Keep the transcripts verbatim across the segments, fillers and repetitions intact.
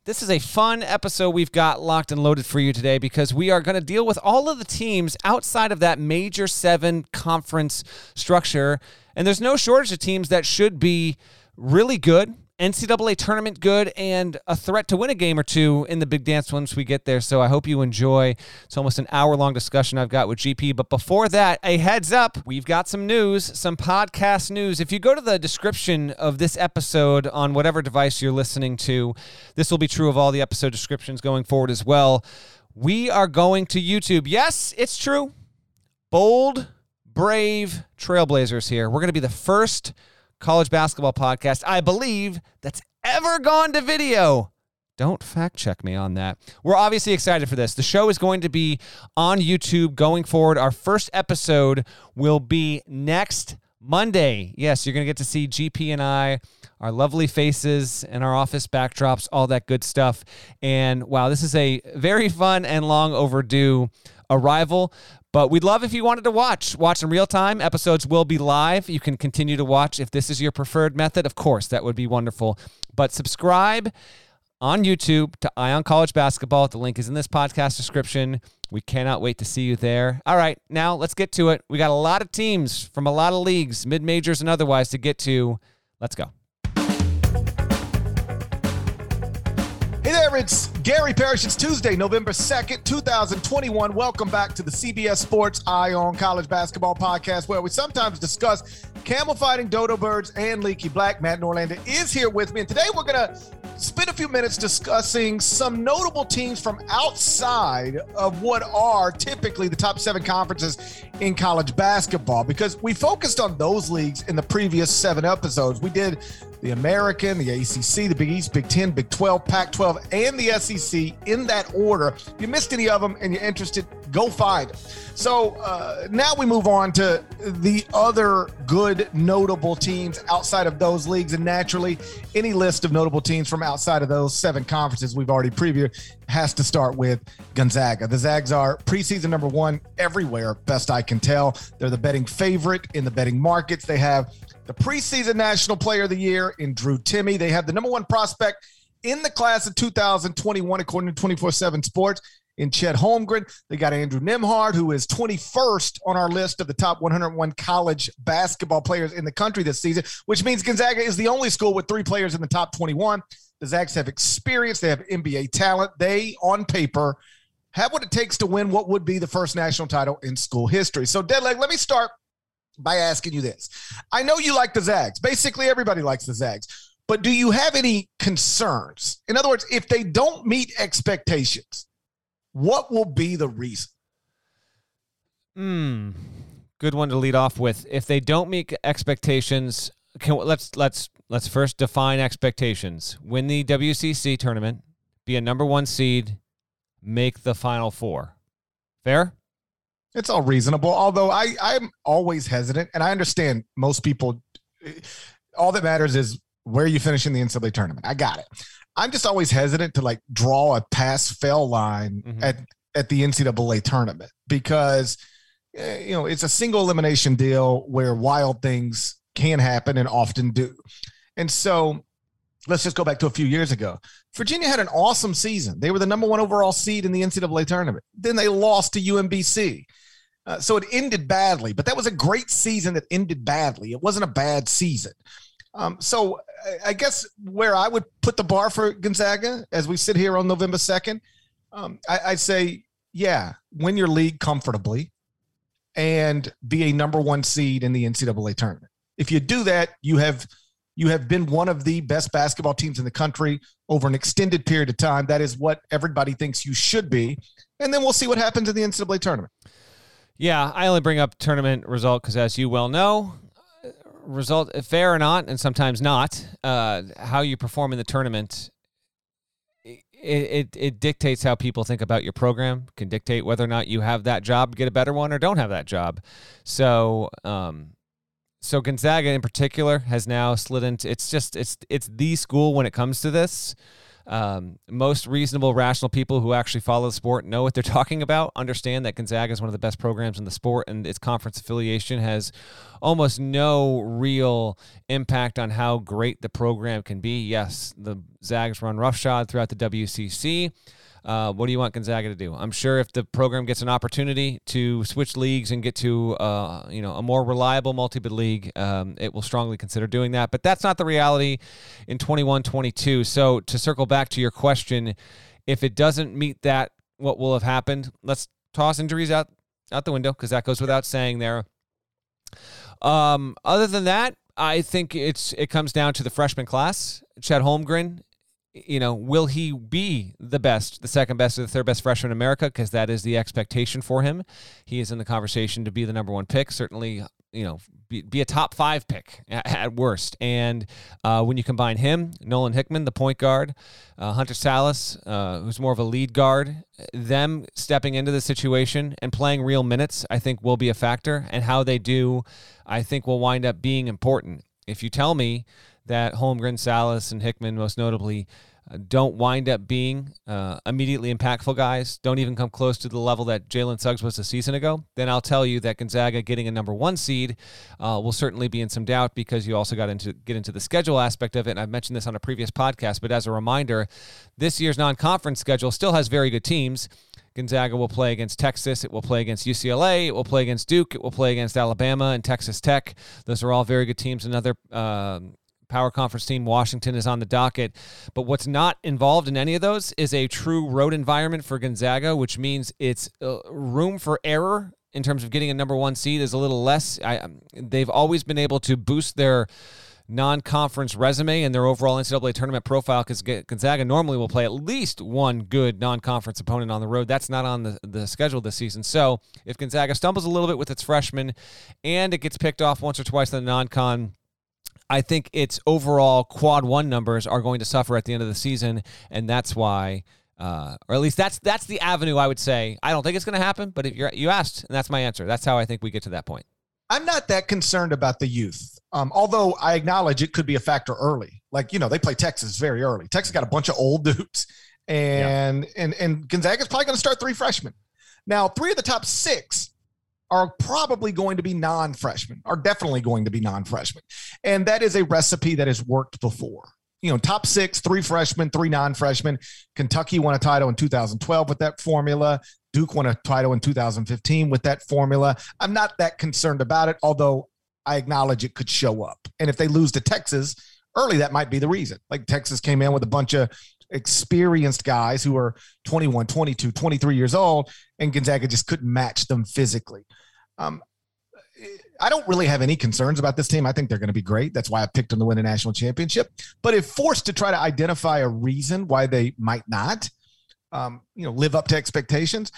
This is a fun episode we've got locked and loaded for you today because we are going to deal with all of the teams outside of that major seven conference structure. And there's no shortage of teams that should be really good, N C double A tournament good, and a threat to win a game or two in the big dance once we get there. So I hope you enjoy. It's almost an hour-long discussion I've got with G P. But before that, a heads up, we've got some news, some podcast news. If you go to the description of this episode on whatever device you're listening to, this will be true of all the episode descriptions going forward as well. We are going to YouTube. Yes, it's true. Bold, brave trailblazers here. We're going to be the first college basketball podcast, I believe, that's ever gone to video. Don't fact check me on that. We're obviously excited for this. The show is going to be on YouTube going forward. Our first episode will be next Monday. Yes, you're going to get to see G P and I, our lovely faces and our office backdrops, all that good stuff. And wow, this is a very fun and long overdue arrival. But we'd love if you wanted to watch. Watch in real time. Episodes will be live. You can continue to watch if this is your preferred method. Of course, that would be wonderful. But subscribe on YouTube to Ion College Basketball. The link is in this podcast description. We cannot wait to see you there. All right, now let's get to it. We got a lot of teams from a lot of leagues, mid-majors and otherwise, to get to. Let's go. Hey there, it's Gary Parrish. It's Tuesday, November second, twenty twenty-one. Welcome back to the C B S Sports Ion College Basketball Podcast, where we sometimes discuss camel fighting, dodo birds, and leaky black. Matt Norlander is here with me, and today we're going to spend a few minutes discussing some notable teams from outside of what are typically the top seven conferences in college basketball, because we focused on those leagues in the previous seven episodes. We did the American, the A C C, the Big East, Big Ten, Big twelve, Pac twelve, and the S E C in that order. If you missed any of them and you're interested, go find them. So uh, now we move on to the other good notable teams outside of those leagues. And naturally, any list of notable teams from outside of those seven conferences we've already previewed has to start with Gonzaga. The Zags are preseason number one everywhere, best I can tell. They're the betting favorite in the betting markets. They have the preseason National Player of the Year in Drew Timme. They have the number one prospect in the class of two thousand twenty-one, according to twenty-four seven Sports, in Chet Holmgren. They got Andrew Nembhard, who is twenty-first on our list of the top one hundred one college basketball players in the country this season, which means Gonzaga is the only school with three players in the top twenty-one. The Zags have experience. They have N B A talent. They, on paper, have what it takes to win what would be the first national title in school history. So, Deadleg, let me start by asking you this. I know you like the Zags. Basically, everybody likes the Zags. But do you have any concerns? In other words, if they don't meet expectations, what will be the reason? Hmm. Good one to lead off with. If they don't meet expectations, can, let's let's let's first define expectations. Win the W C C tournament, be a number one seed, make the Final Four. Fair? It's all reasonable, although I, I'm always hesitant, and I understand most people, all that matters is where you finish in the N C double A tournament. I got it. I'm just always hesitant to like draw a pass-fail line mm-hmm. at, at the N C double A tournament because, you know, it's a single elimination deal where wild things can happen and often do. And so let's just go back to a few years ago. Virginia had an awesome season. They were the number one overall seed in the N C double A tournament. Then they lost to U M B C. Uh, so it ended badly, but that was a great season that ended badly. It wasn't a bad season. Um, so I, I guess where I would put the bar for Gonzaga as we sit here on November second, um, I, I'd say, yeah, win your league comfortably and be a number one seed in the N C double A tournament. If you do that, you have you have been one of the best basketball teams in the country over an extended period of time. That is what everybody thinks you should be. And then we'll see what happens in the N C double A tournament. Yeah, I only bring up tournament result because, as you well know, result fair or not, and sometimes not, uh, how you perform in the tournament, it, it it dictates how people think about your program, can dictate whether or not you have that job, get a better one, or don't have that job. So, um, so Gonzaga in particular has now slid into, it's just, it's it's the school when it comes to this. Um, most reasonable, rational people who actually follow the sport know what they're talking about, understand that Gonzaga is one of the best programs in the sport, and its conference affiliation has almost no real impact on how great the program can be. Yes, the Zags run roughshod throughout the W C C. Uh, what do you want Gonzaga to do? I'm sure if the program gets an opportunity to switch leagues and get to uh, you know a more reliable multi-bid league, um, it will strongly consider doing that. But that's not the reality in twenty-one twenty-two. So to circle back to your question, if it doesn't meet that, what will have happened? Let's toss injuries out, out the window, because that goes without saying there. Um, other than that, I think it's it comes down to the freshman class. Chet Holmgren, you know, will he be the best, the second best, or the third best freshman in America? Because that is the expectation for him. He is in the conversation to be the number one pick, certainly, you know, be, be a top five pick at, at worst. And uh, when you combine him, Nolan Hickman, the point guard, uh, Hunter Salas, uh, who's more of a lead guard, them stepping into the situation and playing real minutes, I think will be a factor. And how they do, I think, will wind up being important. If you tell me that Holmgren, Salas, and Hickman, most notably, uh, don't wind up being uh, immediately impactful guys, don't even come close to the level that Jalen Suggs was a season ago, then I'll tell you that Gonzaga getting a number one seed uh, will certainly be in some doubt, because you also got into get into the schedule aspect of it, and I've mentioned this on a previous podcast, but as a reminder, this year's non-conference schedule still has very good teams. Gonzaga will play against Texas. It will play against U C L A. It will play against Duke. It will play against Alabama and Texas Tech. Those are all very good teams. Another um, power conference team, Washington, is on the docket. But what's not involved in any of those is a true road environment for Gonzaga, which means it's uh, room for error in terms of getting a number one seed is a little less. I, they've always been able to boost their non-conference resume and their overall N C double A tournament profile, because Gonzaga normally will play at least one good non-conference opponent on the road. That's not on the, the schedule this season. So if Gonzaga stumbles a little bit with its freshmen and it gets picked off once or twice in the non-con, I think its overall quad one numbers are going to suffer at the end of the season, and that's why, uh, or at least that's that's the avenue I would say. I don't think it's going to happen, but if you're, you asked, and that's my answer. That's how I think we get to that point. I'm not that concerned about the youth, um, although I acknowledge it could be a factor early. Like, you know, they play Texas very early. Texas got a bunch of old dudes, and yeah. and and Gonzaga's probably going to start three freshmen. Now, three of the top six are probably going to be non-freshmen, are definitely going to be non-freshmen. And that is a recipe that has worked before. You know, top six, three freshmen, three non-freshmen. Kentucky won a title in two thousand twelve with that formula. Duke won a title in two thousand fifteen with that formula. I'm not that concerned about it, although I acknowledge it could show up. And if they lose to Texas early, that might be the reason. Like, Texas came in with a bunch of experienced guys who are twenty-one, twenty-two, twenty-three years old, and Gonzaga just couldn't match them physically. Um, I don't really have any concerns about this team. I think they're going to be great. That's why I picked them to win a national championship. But if forced to try to identify a reason why they might not, um, you know, live up to expectations,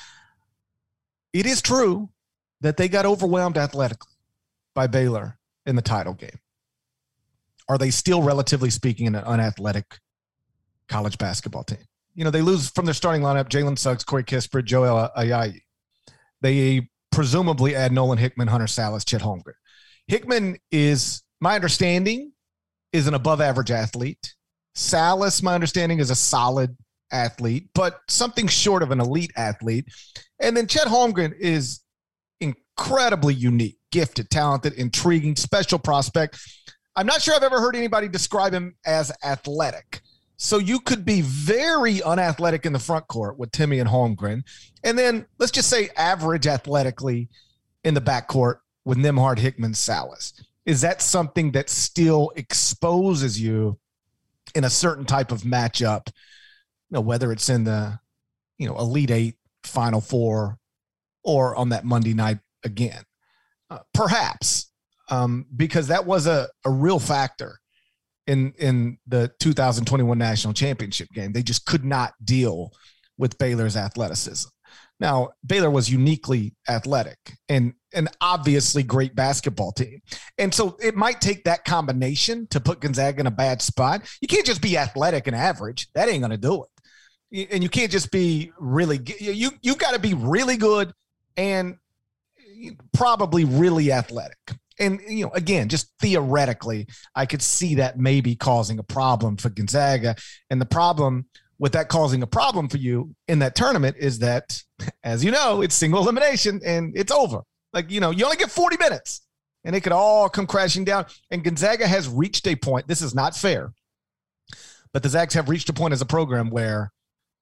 it is true that they got overwhelmed athletically by Baylor in the title game. Are they still, relatively speaking, an unathletic college basketball team? You know, they lose from their starting lineup: Jalen Suggs, Corey Kispert, Joel Ayayi. They presumably add Nolan Hickman, Hunter Salas, Chet Holmgren. Hickman is, my understanding, is an above-average athlete. Salas, my understanding, is a solid athlete, but something short of an elite athlete. And then Chet Holmgren is incredibly unique, gifted, talented, intriguing, special prospect. I'm not sure I've ever heard anybody describe him as athletic. So you could be very unathletic in the front court with Timmy and Holmgren, and then let's just say average athletically in the back court with Nembhard, Hickman, Salas. Is that something that still exposes you in a certain type of matchup, you know, whether it's in the, you know, Elite Eight, Final Four, or on that Monday night again? Uh, perhaps, um, because that was a, a real factor in in the two thousand twenty-one national championship game. They just could not deal with Baylor's athleticism. Now, Baylor was uniquely athletic and an obviously great basketball team. And so it might take that combination to put Gonzaga in a bad spot. You can't just be athletic and average. That ain't going to do it. And you can't just be really – you you got to be really good and probably really athletic. And, you know, again, just theoretically, I could see that maybe causing a problem for Gonzaga. And the problem with that causing a problem for you in that tournament is that, as you know, it's single elimination and it's over. Like, you know, you only get forty minutes and it could all come crashing down. And Gonzaga has reached a point. This is not fair, but the Zags have reached a point as a program where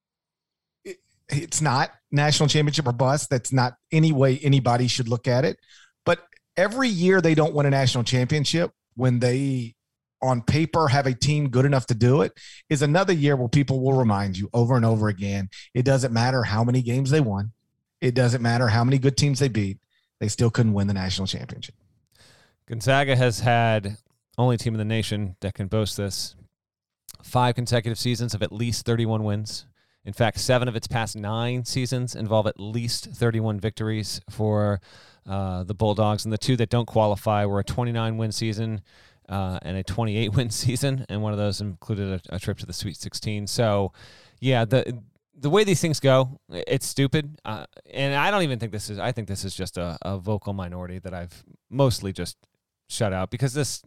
it, it's not national championship or bust. That's not any way anybody should look at it. But every year they don't win a national championship, when they on paper have a team good enough to do it, is another year where people will remind you over and over again, it doesn't matter how many games they won. It doesn't matter how many good teams they beat. They still couldn't win the national championship. Gonzaga has had, only team in the nation that can boast this, five consecutive seasons of at least thirty-one wins. In fact, seven of its past nine seasons involve at least thirty-one victories for uh, the Bulldogs. And the two that don't qualify were a twenty-nine win season uh, and a twenty-eight win season. And one of those included a, a trip to the Sweet sixteen. So, yeah, the the way these things go, it's stupid. Uh, and I don't even think this is, I think this is just a, a vocal minority that I've mostly just shut out, because this,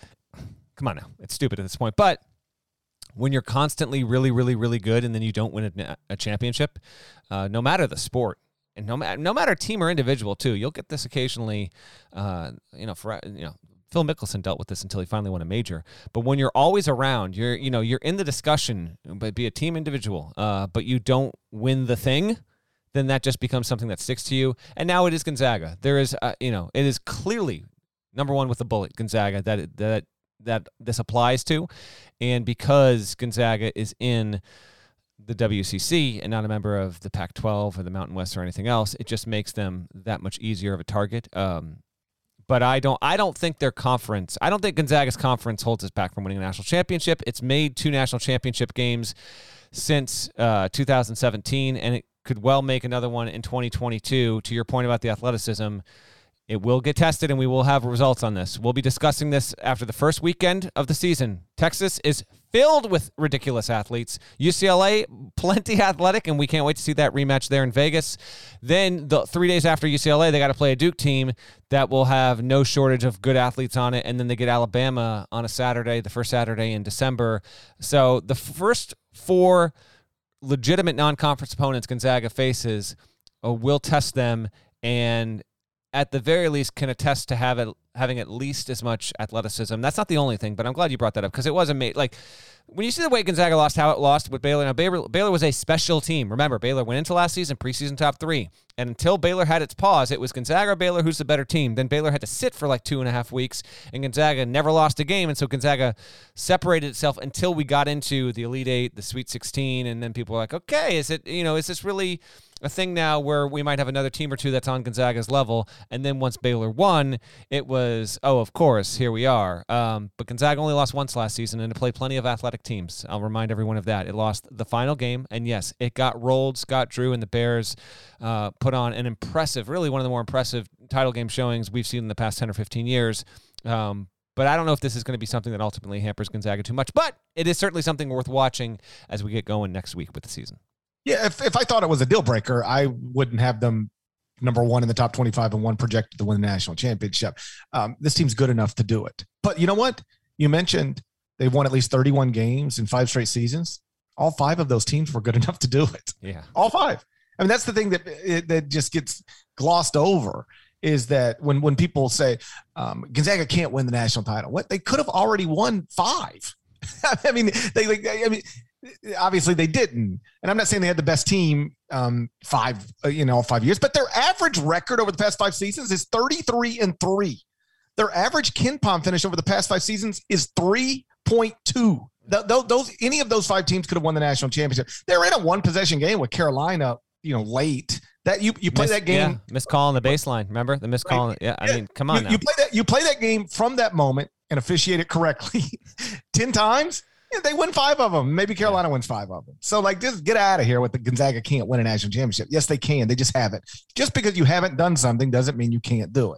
come on now, it's stupid at this point. But when you're constantly really, really, really good and then you don't win a, a championship, uh, no matter the sport, and no matter no matter team or individual too, you'll get this occasionally. Uh, you know, for you know, Phil Mickelson dealt with this until he finally won a major. But when you're always around, you're you know you're in the discussion, but be a team individual, uh, but you don't win the thing, then that just becomes something that sticks to you. And now it is Gonzaga. There is, uh, you know, it is clearly number one with the bullet, Gonzaga, that that that this applies to. And because Gonzaga is in the W C C and not a member of the Pac twelve or the Mountain West or anything else, it just makes them that much easier of a target. Um, but I don't I don't think their conference, I don't think Gonzaga's conference holds us back from winning a national championship. It's made two national championship games since uh, two thousand seventeen, and it could well make another one in twenty twenty-two. To your point about the athleticism, it will get tested, and we will have results on this. We'll be discussing this after the first weekend of the season. Texas is filled with ridiculous athletes. U C L A, plenty athletic, and we can't wait to see that rematch there in Vegas. Then the three days after U C L A, they got to play a Duke team that will have no shortage of good athletes on it, and then they get Alabama on a Saturday, the first Saturday in December. So the first four legitimate non-conference opponents Gonzaga faces uh, will test them, and at the very least can attest to have it, having at least as much athleticism. That's not the only thing, but I'm glad you brought that up, because it was amazing. Like, when you see the way Gonzaga lost, how it lost with Baylor. Now, Baylor, Baylor was a special team. Remember, Baylor went into last season, preseason top three. And until Baylor had its pause, it was Gonzaga or Baylor who's the better team. Then Baylor had to sit for like two and a half weeks, and Gonzaga never lost a game. And so Gonzaga separated itself until we got into the Elite Eight, the Sweet sixteen. And then people were like, okay, is it, you know, is this really a thing now where we might have another team or two that's on Gonzaga's level? And then once Baylor won, it was, oh, of course, here we are. Um, but Gonzaga only lost once last season, and it played plenty of athletic teams. I'll remind everyone of that. It lost the final game, and yes, it got rolled. Scott Drew and the Bears uh, put on an impressive, really one of the more impressive title game showings we've seen in the past ten or fifteen years. Um, but I don't know if this is going to be something that ultimately hampers Gonzaga too much, but it is certainly something worth watching as we get going next week with the season. Yeah, if, if I thought it was a deal breaker, I wouldn't have them number one in the top twenty-five and one projected to win the national championship. Um, this team's good enough to do it. But you know what? You mentioned they've won at least thirty-one games in five straight seasons. All five of those teams were good enough to do it. Yeah. All five. I mean, that's the thing that it, that just gets glossed over, is that when, when people say um, Gonzaga can't win the national title, what they could have already won five. I mean, they like, I mean, obviously they didn't. And I'm not saying they had the best team um, five, uh, you know, five years, but their average record over the past five seasons is thirty-three and three. Their average KenPom finish over the past five seasons is three point two. Th- th- those, any of those five teams could have won the national championship. They're in a one possession game with Carolina, you know, late. That you you play Miss, that game, yeah, missed call on the baseline. Remember the missed call? Yeah, I mean, come on. You, now. you play that. You play that game from that moment and officiate it correctly ten times. Yeah, they win five of them. Maybe Carolina yeah. wins five of them. So like, just get out of here with the Gonzaga can't win a national championship. Yes, they can. They just haven't. Just because you haven't done something doesn't mean you can't do it.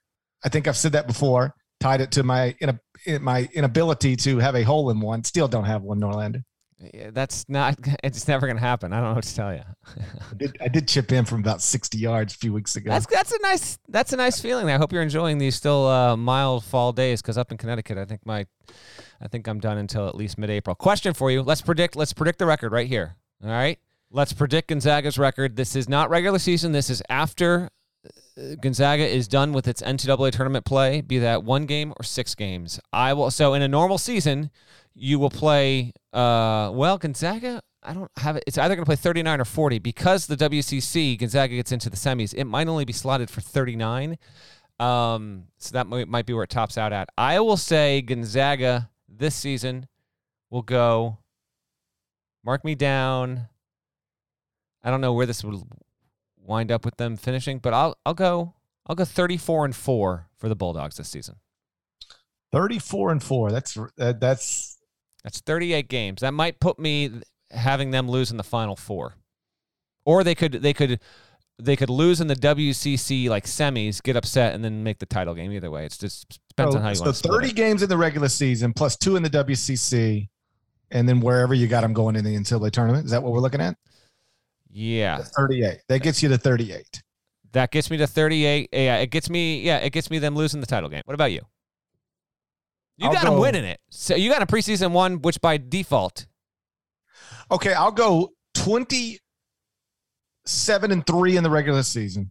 I think I've said that before. Tied it to my in my inability to have a hole in one. Still don't have one, Norlander. That's not. It's never going to happen. I don't know what to tell you. I, did, I did chip in from about sixty yards a few weeks ago. That's that's a nice that's a nice feeling. I hope you're enjoying these still uh, mild fall days. Because up in Connecticut, I think my, I think I'm done until at least mid-April. Question for you: Let's predict. Let's predict the record right here. All right. Let's predict Gonzaga's record. This is not regular season. This is after Gonzaga is done with its N C double A tournament play, be that one game or six games. I will. So in a normal season, you will play. Uh, well, Gonzaga, I don't have it. It's either going to play thirty-nine or forty because the W C C Gonzaga gets into the semis. It might only be slotted for thirty-nine. Um, so that might, might be where it tops out at. I will say Gonzaga this season will go. Mark me down. I don't know where this would wind up with them finishing, but I'll I'll go I'll go thirty-four and four for the Bulldogs this season. thirty-four and four. That's uh, that's that's thirty-eight games. That might put me having them lose in the final four, or they could they could they could lose in the W C C like semis, get upset, and then make the title game. Either way, it's just depends so, on how you so want to. So thirty games in the regular season plus two in the W C C, and then wherever you got them going in the N C double A tournament. Is that what we're looking at? Yeah, thirty-eight. That gets you to thirty-eight. That gets me to thirty-eight. Yeah, it gets me. Yeah, it gets me them losing the title game. What about you? You I'll got them go, winning it. So you got a preseason one, which by default. Okay, I'll go twenty-seven and three in the regular season,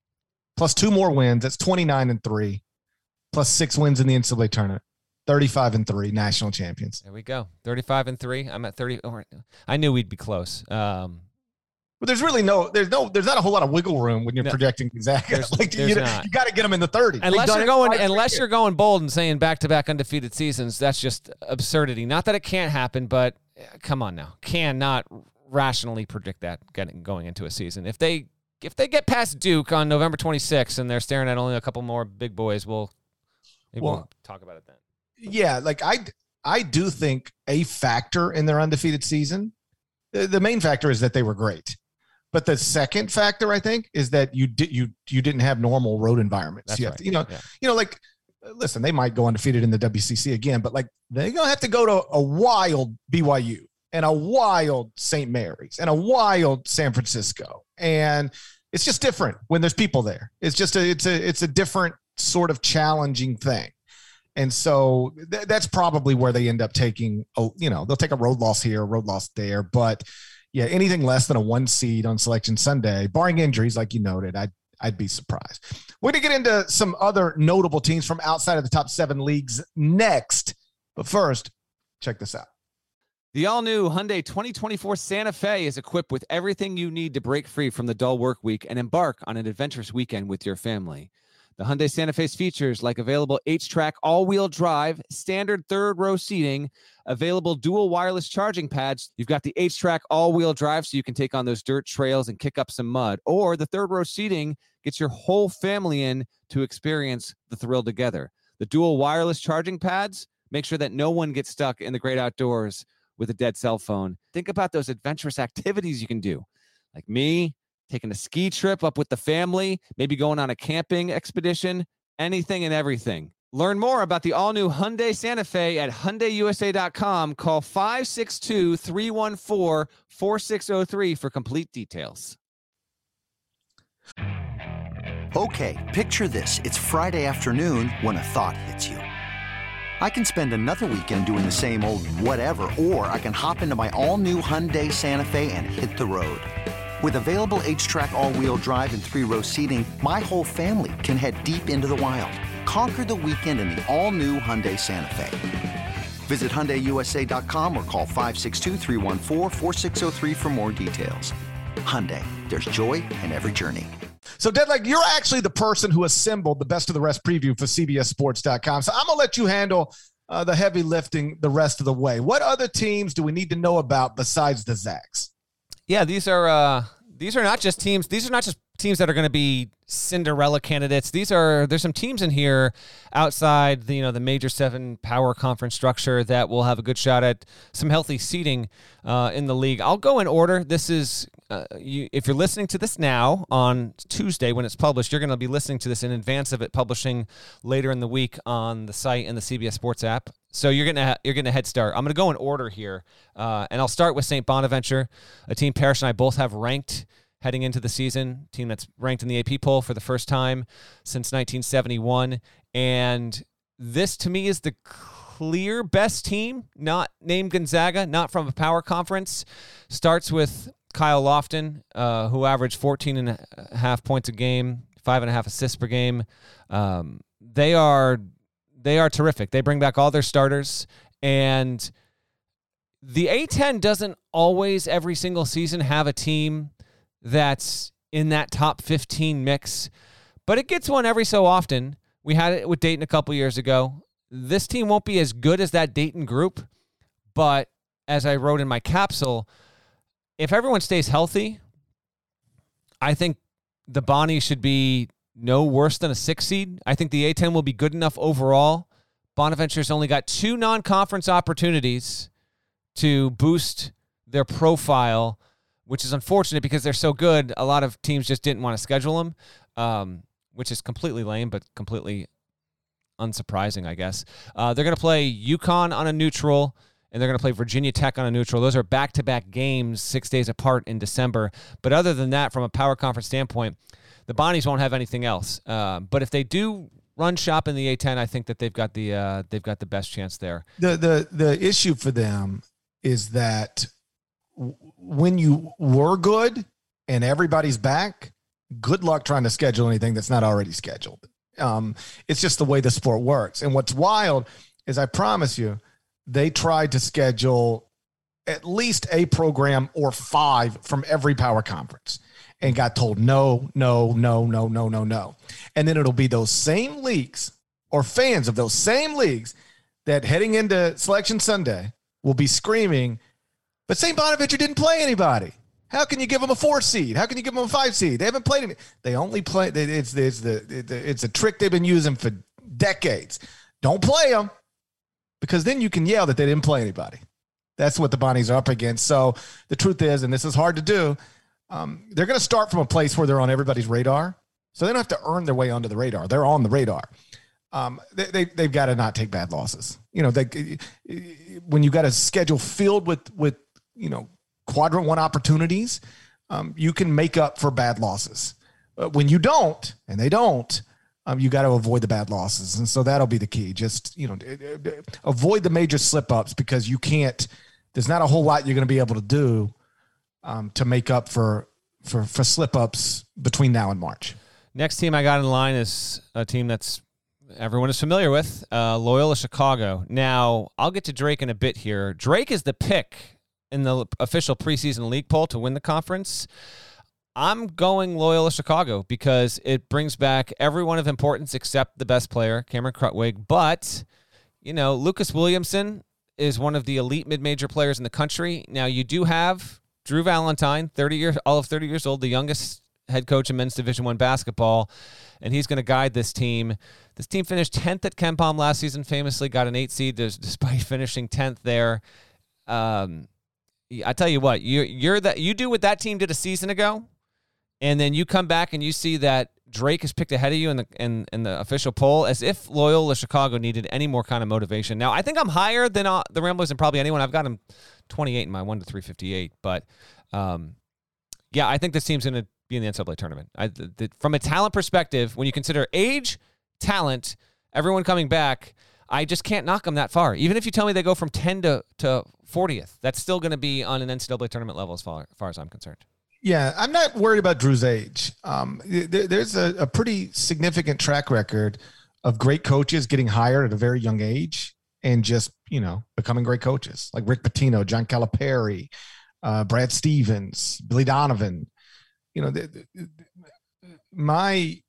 plus two more wins. That's twenty-nine and three, plus six wins in the N C double A tournament. thirty-five and three, national champions. There we go. thirty-five and three. I'm at thirty. Oh, I knew we'd be close. Um, But there's really no, there's no, there's not a whole lot of wiggle room when you're no, projecting Gonzaga. There's, like there's you, not. you got to get them in the thirties. Unless you're going, unless you're going bold and saying back-to-back undefeated seasons, that's just absurdity. Not that it can't happen, but come on now, cannot rationally predict that getting going into a season. If they if they get past Duke on November twenty-sixth and they're staring at only a couple more big boys, we'll maybe well, we'll talk about it then. Yeah, like I I do think a factor in their undefeated season, the, the main factor is that they were great. But the second factor, I think, is that you did you you didn't have normal road environments. That's you, right. have to, you know, yeah. you know, like listen, they might go undefeated in the W C C again, but like they're gonna have to go to a wild B Y U and a wild Saint Mary's and a wild San Francisco, and it's just different when there's people there. It's just a it's a it's a different sort of challenging thing, and so th- that's probably where they end up taking. A, you know, they'll take a road loss here, a road loss there, but. Yeah, anything less than a one seed on Selection Sunday, barring injuries, like you noted, I'd, I'd be surprised. We're going to get into some other notable teams from outside of the top seven leagues next. But first, check this out. The all-new Hyundai twenty twenty-four Santa Fe is equipped with everything you need to break free from the dull work week and embark on an adventurous weekend with your family. The Hyundai Santa Fe's features like available H-Track all-wheel drive, standard third-row seating, available dual wireless charging pads. You've got the H-Track all-wheel drive so you can take on those dirt trails and kick up some mud. Or the third-row seating gets your whole family in to experience the thrill together. The dual wireless charging pads make sure that no one gets stuck in the great outdoors with a dead cell phone. Think about those adventurous activities you can do, like me, taking a ski trip up with the family, maybe going on a camping expedition, anything and everything. Learn more about the all-new Hyundai Santa Fe at Hyundai U S A dot com. Call five six two, three one four, four six zero three for complete details. Okay, picture this. It's Friday afternoon when a thought hits you. I can spend another weekend doing the same old whatever, or I can hop into my all-new Hyundai Santa Fe and hit the road. With available H-Track all-wheel drive and three-row seating, my whole family can head deep into the wild. Conquer the weekend in the all-new Hyundai Santa Fe. Visit Hyundai U S A dot com or call five six two, three one four, four six zero three for more details. Hyundai, there's joy in every journey. So, Deadleg, you're actually the person who assembled the Best of the Rest preview for C B S Sports dot com. So I'm going to let you handle uh, the heavy lifting the rest of the way. What other teams do we need to know about besides the Zags? Yeah, these are uh, these are not just teams. These are not just teams that are going to be Cinderella candidates. These are there's some teams in here outside the you know the major seven power conference structure that will have a good shot at some healthy seeding uh, in the league. I'll go in order. This is uh, you, if you're listening to this now on Tuesday when it's published, you're going to be listening to this in advance of it publishing later in the week on the site and the C B S Sports app. So you're getting a, you're getting a head start. I'm going to go in order here, uh, and I'll start with Saint Bonaventure, a team Parrish and I both have ranked heading into the season, team that's ranked in the A P poll for the first time since nineteen seventy-one. And this, to me, is the clear best team, not named Gonzaga, not from a power conference. Starts with Kyle Lofton, uh, who averaged fourteen and a half points a game, five and a half assists per game. Um, they are they are terrific. They bring back all their starters, and the A ten doesn't always, every single season, have a team that's in that top fifteen mix, but it gets one every so often. We had it with Dayton a couple years ago. This team won't be as good as that Dayton group, but as I wrote in my capsule, if everyone stays healthy, I think the Bonnies should be no worse than a six seed. I think the A ten will be good enough overall. Bonaventure's only got two non-conference opportunities to boost their profile, which is unfortunate because they're so good. A lot of teams just didn't want to schedule them, um, which is completely lame, but completely unsurprising, I guess. Uh, they're going to play UConn on a neutral, and they're going to play Virginia Tech on a neutral. Those are back-to-back games six days apart in December. But other than that, from a power conference standpoint, the Bonnies won't have anything else. Uh, but if they do run shop in the A ten, I think that they've got the uh, they've got the best chance there. The the the issue for them is that when you were good and everybody's back, good luck trying to schedule anything that's not already scheduled. Um, it's just the way the sport works. And what's wild is, I promise you, they tried to schedule at least a program or five from every power conference and got told no, no, no, no, no, no, no. And then it'll be those same leagues or fans of those same leagues that heading into Selection Sunday will be screaming, but Saint Bonaventure didn't play anybody. How can you give them a four seed? How can you give them a five seed? They haven't played any. They only play. It's, it's, the, it's a trick they've been using for decades. Don't play them, because then you can yell that they didn't play anybody. That's what the Bonnies are up against. So the truth is, and this is hard to do, um, they're going to start from a place where they're on everybody's radar. So they don't have to earn their way onto the radar. They're on the radar. Um, they, they, they've got to not take bad losses. You know, they, when you got a schedule filled with, with, you know, quadrant one opportunities, um, you can make up for bad losses. But when you don't, and they don't, um, you got to avoid the bad losses. And so that'll be the key. Just, you know, avoid the major slip ups, because you can't, there's not a whole lot you're going to be able to do um, to make up for, for, for slip ups between now and March. Next team I got in line is a team that's everyone is familiar with, uh, Loyola Chicago. Now, I'll get to Drake in a bit here. Drake is the pick in the official preseason league poll to win the conference. I'm going Loyola Chicago because it brings back everyone of importance except the best player, Cameron Krutwig. But, you know, Lucas Williamson is one of the elite mid-major players in the country. Now, you do have Drew Valentine, thirty years, all of thirty years old, the youngest head coach in men's Division I basketball, and he's going to guide this team. This team finished tenth at KenPom last season, famously got an eight seed despite finishing tenth there. Um, I tell you what, you you're that you do what that team did a season ago, and then you come back and you see that Drake is picked ahead of you in the in, in the official poll, as if Loyola Chicago needed any more kind of motivation. Now, I think I'm higher than uh, the Ramblers and probably anyone. I've got them twenty-eight in my one to three fifty-eight, but um, yeah, I think this team's going to be in the N C double A tournament. I, the, the, from a talent perspective, when you consider age, talent, everyone coming back, I just can't knock them that far. Even if you tell me they go from ten to, to fortieth, that's still going to be on an N C double A tournament level as far, as far as I'm concerned. Yeah, I'm not worried about Drew's age. Um, there, there's a, a pretty significant track record of great coaches getting hired at a very young age and just, you know, becoming great coaches, like Rick Pitino, John Calipari, uh, Brad Stevens, Billy Donovan. You know, the, the, my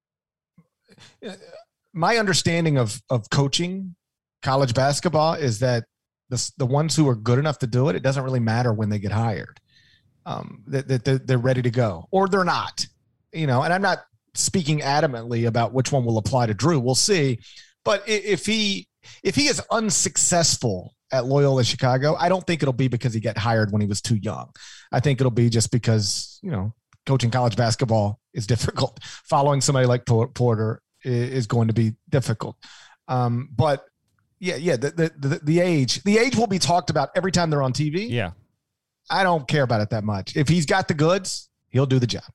my understanding of of coaching college basketball is that the the ones who are good enough to do it, it doesn't really matter when they get hired. Um, that, that they're, they're ready to go, or they're not. you know, and I'm not speaking adamantly about which one will apply to Drew. We'll see. But if he if he is unsuccessful at Loyola Chicago, I don't think it'll be because he got hired when he was too young. I think it'll be just because, you know, coaching college basketball is difficult. Following somebody like Porter is going to be difficult. Um, but yeah, yeah, the, the the age, the age will be talked about every time they're on T V. Yeah. I don't care about it that much. If he's got the goods, he'll do the job.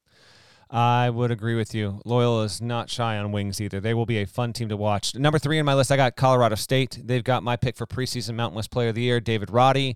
I would agree with you. Loyola is not shy on wings either. They will be a fun team to watch. Number three on my list, I got Colorado State. They've got my pick for preseason Mountain West Player of the Year, David Roddy,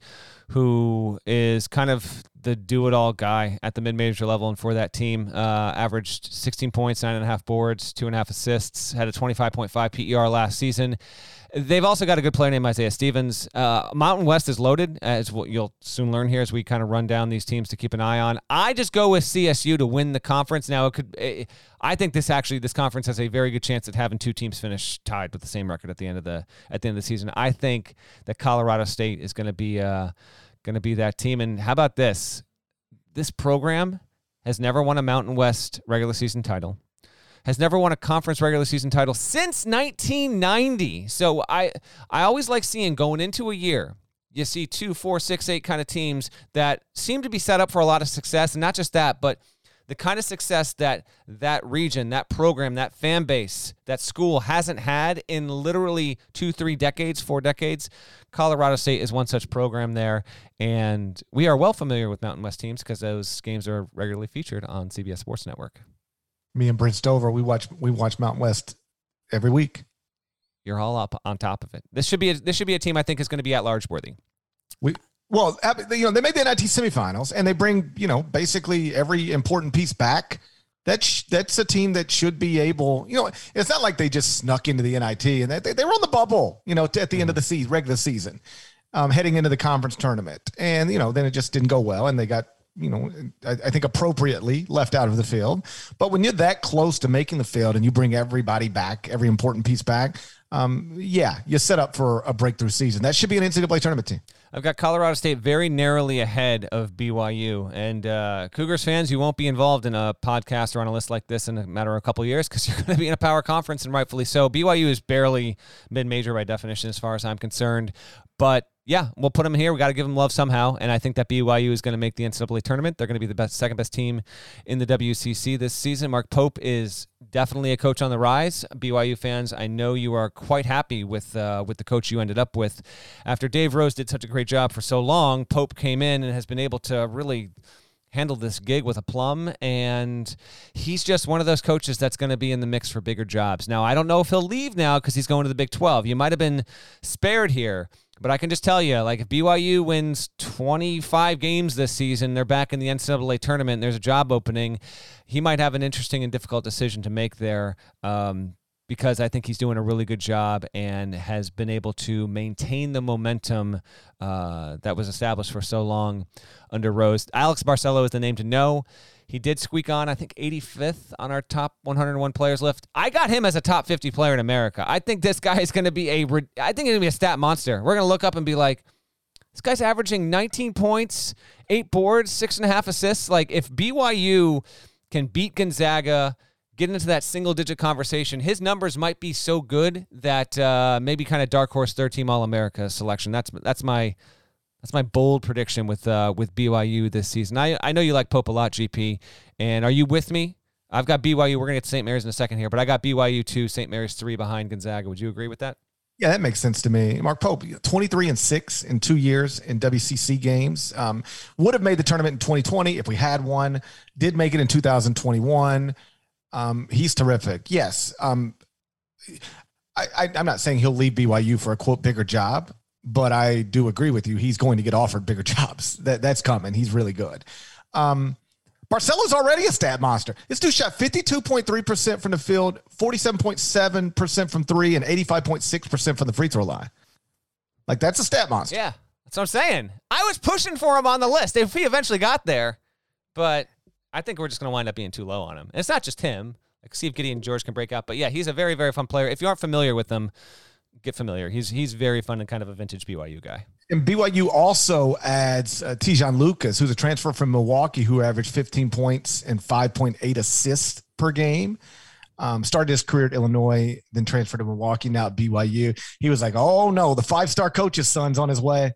who is kind of the do-it-all guy at the mid-major level and for that team. Uh, averaged sixteen points, nine and a half boards, two and a half assists, had a twenty-five point five P E R last season. They've also got a good player named Isaiah Stevens. Uh, Mountain West is loaded, as what you'll soon learn here as we kind of run down these teams to keep an eye on. I just go with C S U to win the conference. Now, it could. It, I think this actually this conference has a very good chance at having two teams finish tied with the same record at the end of the at the end of the season. I think that Colorado State is going to be uh, going to be that team. And how about this? This program has never won a Mountain West regular season title. Has never won a conference regular season title since nineteen ninety. So I I always like seeing going into a year, you see two, four, six, eight kind of teams that seem to be set up for a lot of success. And not just that, but the kind of success that that region, that program, that fan base, that school hasn't had in literally two, three decades, four decades. Colorado State is one such program there. And we are well familiar with Mountain West teams because those games are regularly featured on C B S Sports Network. Me and Brent Stover, we watch we watch Mountain West every week. You're all up on top of it. This should be a, this should be a team I think is going to be at large worthy. We well, you know, they made the N I T semifinals, and they bring, you know, basically every important piece back. That's that's a team that should be able, you know, it's not like they just snuck into the N I T and they they were on the bubble, you know, at the mm-hmm. end of the season, regular season, um, heading into the conference tournament, and you know, then it just didn't go well, and they got, you know, I, I think appropriately left out of the field. But when you're that close to making the field and you bring everybody back, every important piece back, um, yeah, you're set up for a breakthrough season. That should be an N C double A tournament team. I've got Colorado State very narrowly ahead of B Y U. And uh, Cougars fans, you won't be involved in a podcast or on a list like this in a matter of a couple of years because you're going to be in a power conference, and rightfully so. B Y U is barely mid-major by definition as far as I'm concerned. But yeah, we'll put them here. We got to give them love somehow, and I think that B Y U is going to make the N C double A tournament. They're going to be the best, second best team in the W C C this season. Mark Pope is definitely a coach on the rise. B Y U fans, I know you are quite happy with uh, with the coach you ended up with. After Dave Rose did such a great job for so long, Pope came in and has been able to really handle this gig with aplomb, and he's just one of those coaches that's going to be in the mix for bigger jobs. Now, I don't know if he'll leave now because he's going to the Big twelve. You might have been spared here. But I can just tell you, like, if B Y U wins twenty-five games this season, they're back in the N C double A tournament, and there's a job opening, he might have an interesting and difficult decision to make there um, because I think he's doing a really good job and has been able to maintain the momentum uh, that was established for so long under Rose. Alex Barcelo is the name to know. He did squeak on, I think, eighty-fifth on our top one hundred one players list. I got him as a top fifty player in America. I think this guy is going to be a, I think he's going to be a stat monster. We're going to look up and be like, this guy's averaging nineteen points, eight boards, six and a half assists. Like, if B Y U can beat Gonzaga, get into that single-digit conversation, his numbers might be so good that uh, maybe kind of dark horse third-team All-America selection. That's that's my. That's my bold prediction with uh, with B Y U this season. I I know you like Pope a lot, G P. And are you with me? I've got B Y U. We're going to get to Saint Mary's in a second here, but I got B Y U two, Saint Mary's three behind Gonzaga. Would you agree with that? Yeah, that makes sense to me. Mark Pope, twenty-three and six in two years in W C C games. Um, would have made the tournament in twenty twenty if we had one. Did make it in two thousand twenty-one. Um, he's terrific. Yes. Um, I, I, I'm not saying he'll leave B Y U for a, quote, bigger job. But I do agree with you. He's going to get offered bigger jobs. That That's coming. He's really good. Um, Barcelo's already a stat monster. This dude shot fifty-two point three percent from the field, forty-seven point seven percent from three, and eighty-five point six percent from the free throw line. Like, that's a stat monster. Yeah, that's what I'm saying. I was pushing for him on the list if he eventually got there. But I think we're just going to wind up being too low on him. And it's not just him. Like, Steve Gideon George can break out. But, yeah, he's a very, very fun player. If you aren't familiar with him, get familiar. He's he's very fun and kind of a vintage B Y U guy. And B Y U also adds uh, Tijon Lucas, who's a transfer from Milwaukee, who averaged fifteen points and five point eight assists per game. Um, started his career at Illinois, then transferred to Milwaukee, now at B Y U. He was like, oh, no, the five-star coach's son's on his way.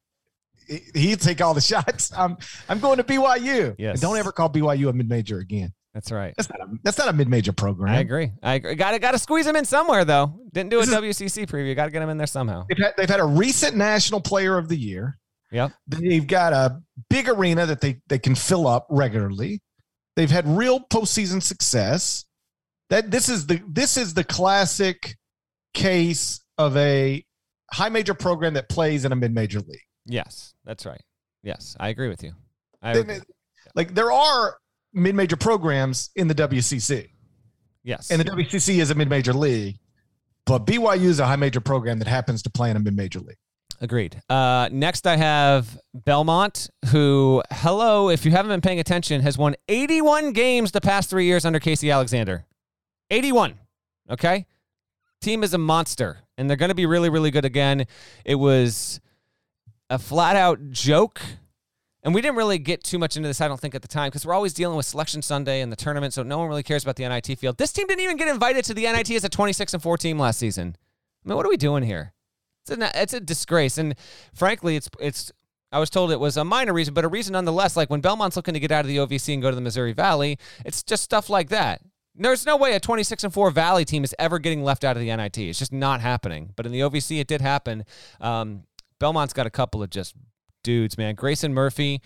He'd take all the shots. I'm I'm going to B Y U. Yes. And don't ever call B Y U a mid-major again. That's right. That's not a, that's not a mid-major program. I agree. I agree. Got to got to squeeze him in somewhere, though. Didn't do a This is- W C C preview. Got to get him in there somehow. They've had, they've had a recent National Player of the Year. Yep. They've got a big arena that they, they can fill up regularly. They've had real postseason success. That this is the this is the classic case of a high major program that plays in a mid-major league. Yes, that's right. Yes, I agree with you. I Then it- like there are mid-major programs in the W C C, yes. and the W C C is a mid-major league, but B Y U is a high major program that happens to play in a mid-major league. Agreed. Uh, next, I have Belmont, who, hello, if you haven't been paying attention, has won eighty-one games the past three years under Casey Alexander. eighty-one. Okay? Team is a monster, and they're going to be really, really good again. It was a flat-out joke, and we didn't really get too much into this, I don't think, at the time, because we're always dealing with Selection Sunday and the tournament, so no one really cares about the N I T field. This team didn't even get invited to the N I T as a twenty-six and four team last season. I mean, what are we doing here? It's a, it's a disgrace, and frankly, it's it's. I was told it was a minor reason, but a reason nonetheless. Like when Belmont's looking to get out of the O V C and go to the Missouri Valley, it's just stuff like that. There's no way a twenty-six and four Valley team is ever getting left out of the N I T. It's just not happening. But in the O V C, it did happen. Um, Belmont's got a couple of just dudes, man. Grayson Murphy,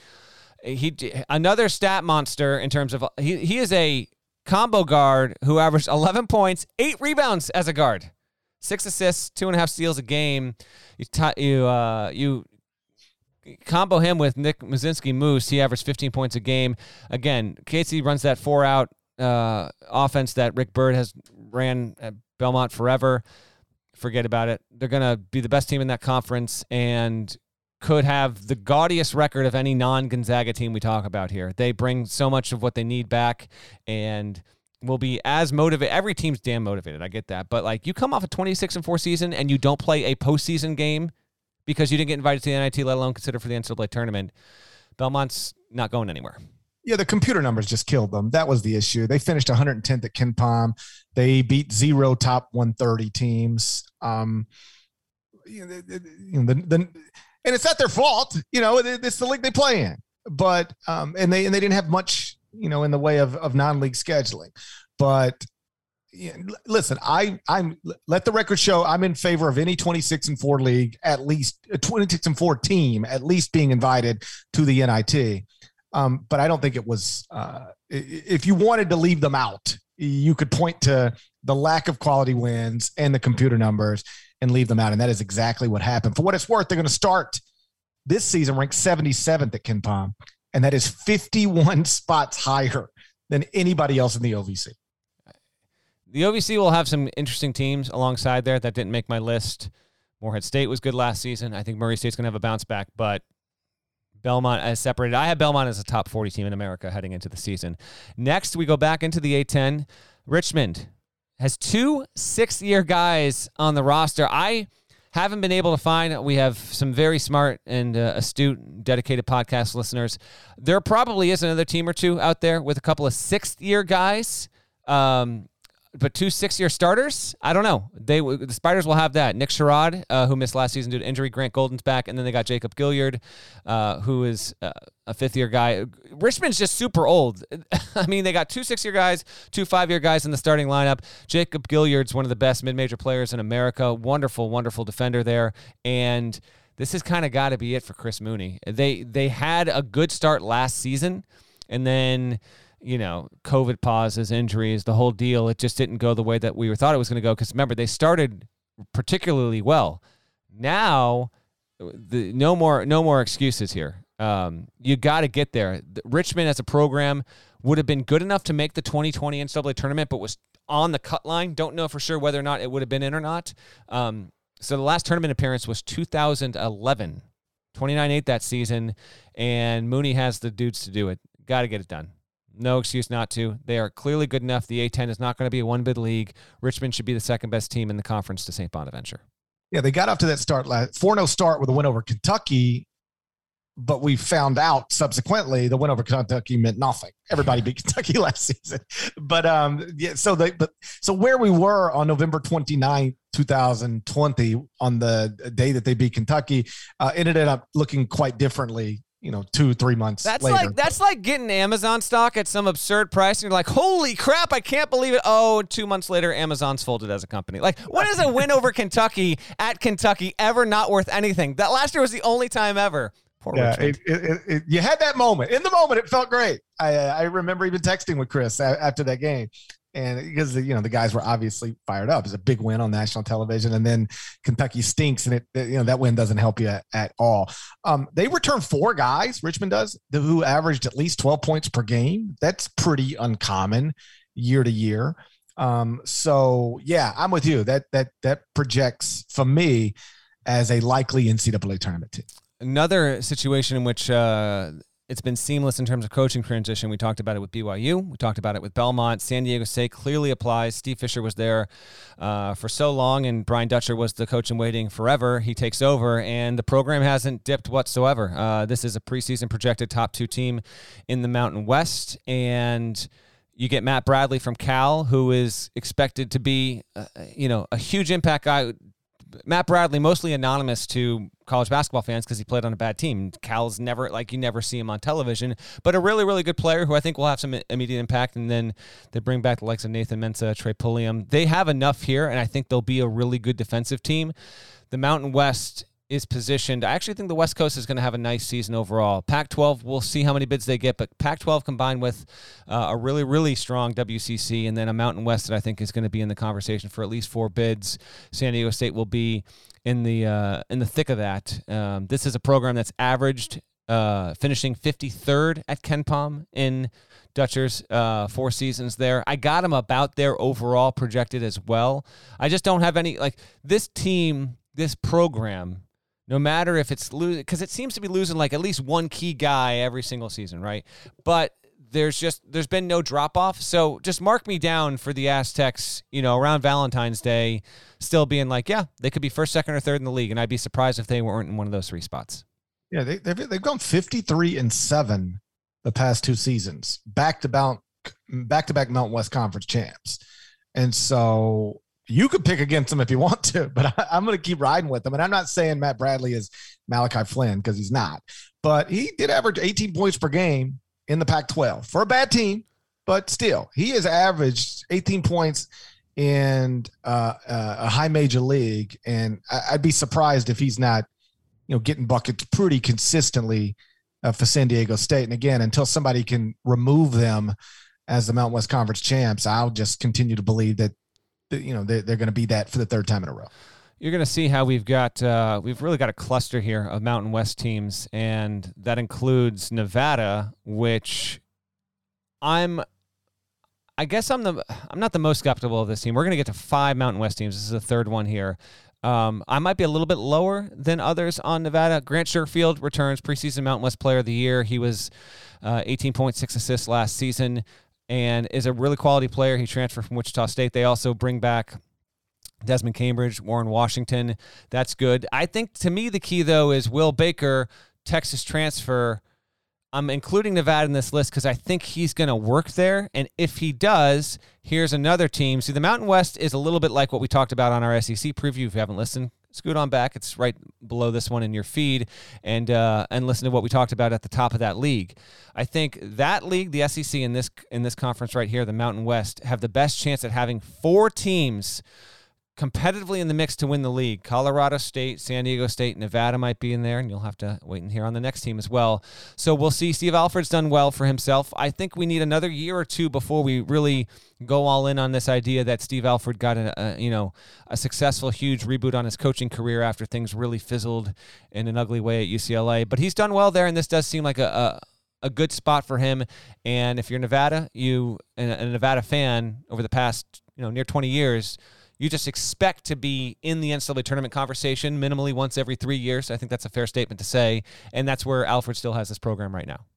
he another stat monster in terms of he he is a combo guard who averaged eleven points, eight rebounds as a guard. Six assists, two and a half steals a game. You t- you uh, you combo him with Nick Muszynski Moose. He averaged fifteen points a game. Again, Casey runs that four out uh, offense that Rick Byrd has ran at Belmont forever. Forget about it. They're gonna be the best team in that conference and could have the gaudiest record of any non-Gonzaga team we talk about here. They bring so much of what they need back and will be as motivated. Every team's damn motivated. I get that. But, like, you come off a twenty-six and four season and you don't play a postseason game because you didn't get invited to the N I T, let alone considered for the N C double A tournament, Belmont's not going anywhere. Yeah, the computer numbers just killed them. That was the issue. They finished one hundred tenth at Ken Pom. They beat zero top one thirty teams. Um, you know, the, you know, the, the, and it's not their fault. You know, it's the league they play in. But um, and they and they didn't have much, you know, in the way of, of non-league scheduling. But you know, listen, I I'm let the record show I'm in favor of any twenty-six and four league, at least a twenty-six and four team, at least being invited to the N I T. Um, but I don't think it was. Uh, if you wanted to leave them out, you could point to the lack of quality wins and the computer numbers and leave them out, and that is exactly what happened. For what it's worth, they're going to start this season ranked seventy-seventh at Ken Pom, and that is fifty-one spots higher than anybody else in the O V C. The O V C will have some interesting teams alongside there that didn't make my list. Morehead State was good last season. I think Murray State's going to have a bounce back, but Belmont as separated. I have Belmont as a top forty team in America heading into the season. Next, we go back into the A ten. Richmond has two six-year guys on the roster. I haven't been able to find. We have some very smart and uh, astute, dedicated podcast listeners. There probably is another team or two out there with a couple of sixth-year guys. Um, But two six-year starters, I don't know. They the Spiders will have that. Nick Sherrod, uh, who missed last season due to injury. Grant Golden's back, and then they got Jacob Gilliard, uh, who is uh, a fifth-year guy. Richmond's just super old. I mean, they got two six-year guys, two five-year guys in the starting lineup. Jacob Gilliard's one of the best mid-major players in America. Wonderful, wonderful defender there, and this has kind of got to be it for Chris Mooney. They they had a good start last season, and then, you know, COVID pauses, injuries, the whole deal. It just didn't go the way that we thought it was going to go. Because remember, they started particularly well. Now, the, no more, no more excuses here. Um, you got to get there. The, Richmond as a program would have been good enough to make the twenty twenty N C double A tournament, but was on the cut line. Don't know for sure whether or not it would have been in or not. Um, so the last tournament appearance was two thousand eleven, twenty-nine eight that season, and Mooney has the dudes to do it. Got to get it done. No excuse not to. They are clearly good enough. The A ten is not going to be a one-bid league. Richmond should be the second-best team in the conference to Saint Bonaventure. Yeah, they got off to that start last four oh start with a win over Kentucky, but we found out subsequently the win over Kentucky meant nothing. Everybody beat Kentucky last season. But um, yeah, so they but so where we were on November twenty-ninth, twenty twenty, on the day that they beat Kentucky, uh, ended up looking quite differently. You know, two, three months that's later. Like, that's like getting Amazon stock at some absurd price, and you're like, holy crap, I can't believe it. Oh, two months later, Amazon's folded as a company. Like, when is a win over Kentucky at Kentucky ever not worth anything? That last year was the only time ever. Poor yeah, it, it, it, it, you had that moment. In the moment, it felt great. I uh, I remember even texting with Chris a- after that game. And because, you know, the guys were obviously fired up. It was a big win on national television. And then Kentucky stinks, and it, you know, that win doesn't help you at, at all. Um, they returned four guys, Richmond does, who averaged at least twelve points per game. That's pretty uncommon year to year. Um, so, yeah, I'm with you. That that that projects for me as a likely N C double A tournament team. Another situation in which uh, it's been seamless in terms of coaching transition. We talked about it with B Y U. We talked about it with Belmont. San Diego State clearly applies. Steve Fisher was there uh, for so long, and Brian Dutcher was the coach in waiting forever. He takes over, and the program hasn't dipped whatsoever. Uh, this is a preseason projected top two team in the Mountain West, and you get Matt Bradley from Cal, who is expected to be, uh, you know, a huge impact guy. Matt Bradley, mostly anonymous to college basketball fans because he played on a bad team. Cal's never, like, you never see him on television, but a really, really good player who I think will have some immediate impact. And then they bring back the likes of Nathan Mensah, Trey Pulliam. They have enough here, and I think they'll be a really good defensive team. The Mountain West is positioned. I actually think the West Coast is going to have a nice season overall. Pac twelve, we'll see how many bids they get, but Pac twelve combined with uh, a really, really strong W C C and then a Mountain West that I think is going to be in the conversation for at least four bids. San Diego State will be in the uh, in the thick of that. Um, this is a program that's averaged uh, finishing fifty-third at KenPom in Dutcher's uh, four seasons there. I got them about their overall projected as well. I just don't have any, like, this team, this program, no matter if it's losing, because it seems to be losing like at least one key guy every single season, right? But there's just, there's been no drop off. So just mark me down for the Aztecs, you know, around Valentine's Day, still being like, yeah, they could be first, second, or third in the league. And I'd be surprised if they weren't in one of those three spots. Yeah, they, they've, they've gone fifty-three and seven the past two seasons, back to back, back to back Mountain West Conference champs. And so you could pick against them if you want to, but I, I'm going to keep riding with them. And I'm not saying Matt Bradley is Malachi Flynn, because he's not, but he did average eighteen points per game in the Pac twelve for a bad team, but still he has averaged eighteen points in uh, uh, a high major league. And I, I'd be surprised if he's not, you know, getting buckets pretty consistently uh, for San Diego State. And again, until somebody can remove them as the Mountain West Conference champs, I'll just continue to believe that, you know, they're, they're going to be that for the third time in a row. You're going to see how we've got, uh, we've really got a cluster here of Mountain West teams, and that includes Nevada, which I'm, I guess I'm the, I'm not the most skeptical of this team. We're going to get to five Mountain West teams. This is the third one here. Um, I might be a little bit lower than others on Nevada. Grant Sherfield returns preseason Mountain West Player of the Year. He was uh, eighteen point six assists last season and is a really quality player. He transferred from Wichita State. They also bring back Desmond Cambridge, Warren Washington. That's good. I think, to me, the key, though, is Will Baker, Texas transfer. I'm including Nevada in this list because I think he's going to work there. And if he does, here's another team. See, the Mountain West is a little bit like what we talked about on our S E C preview. If you haven't listened, scoot on back. It's right below this one in your feed, and uh, and listen to what we talked about at the top of that league. I think that league, the S E C in this in this conference right here, the Mountain West, have the best chance at having four teams competitively in the mix to win the league. Colorado State, San Diego State, Nevada might be in there, and you'll have to wait and hear on the next team as well. So we'll see. Steve Alford's done well for himself. I think we need another year or two before we really go all in on this idea that Steve Alford got a, a you know a successful, huge reboot on his coaching career after things really fizzled in an ugly way at U C L A. But he's done well there, and this does seem like a, a, a good spot for him. And if you're Nevada, you and a Nevada fan over the past you know near twenty years, you just expect to be in the N C double A tournament conversation minimally once every three years. I think that's a fair statement to say, and that's where Alford still has this program right now.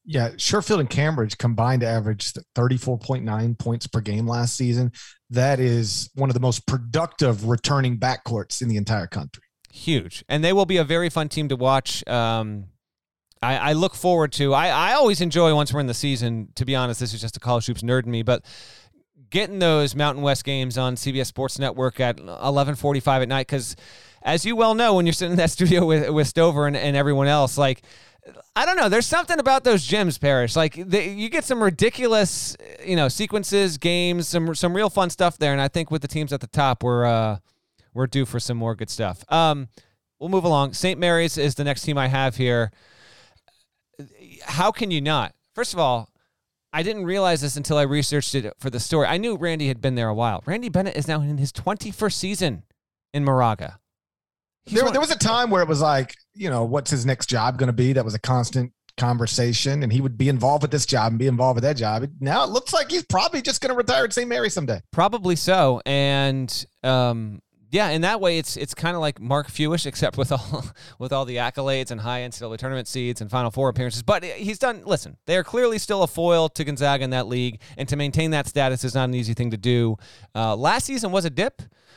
Yeah, Sherfield and Cambridge combined to average thirty-four point nine points per game last season. That is one of the most productive returning backcourts in the entire country. Huge. And they will be a very fun team to watch. Um, I, I look forward to, I, I always enjoy once we're in the season, to be honest, this is just a college hoops nerd in me, but getting those Mountain West games on C B S Sports Network at eleven forty-five at night, because as you well know, when you're sitting in that studio with, with Stover and, and everyone else, like, I don't know. There's something about those gyms, Parrish. Like they, you get some ridiculous, you know, sequences, games, some some real fun stuff there. And I think with the teams at the top, we're uh, we're due for some more good stuff. Um, we'll move along. Saint Mary's is the next team I have here. How can you not? First of all, I didn't realize this until I researched it for the story. I knew Randy had been there a while. Randy Bennett is now in his twenty-first season in Moraga. There, there was a time where it was like, you know, what's his next job going to be? That was a constant conversation, and he would be involved with this job and be involved with that job. Now it looks like he's probably just going to retire at Saint Mary's someday. Probably so. And um, yeah, in that way, it's it's kind of like Mark Fewish, except with all with all the accolades and high N C double A tournament seeds and Final Four appearances. But he's done. Listen, they are clearly still a foil to Gonzaga in that league, and to maintain that status is not an easy thing to do. Uh, last season was a dip.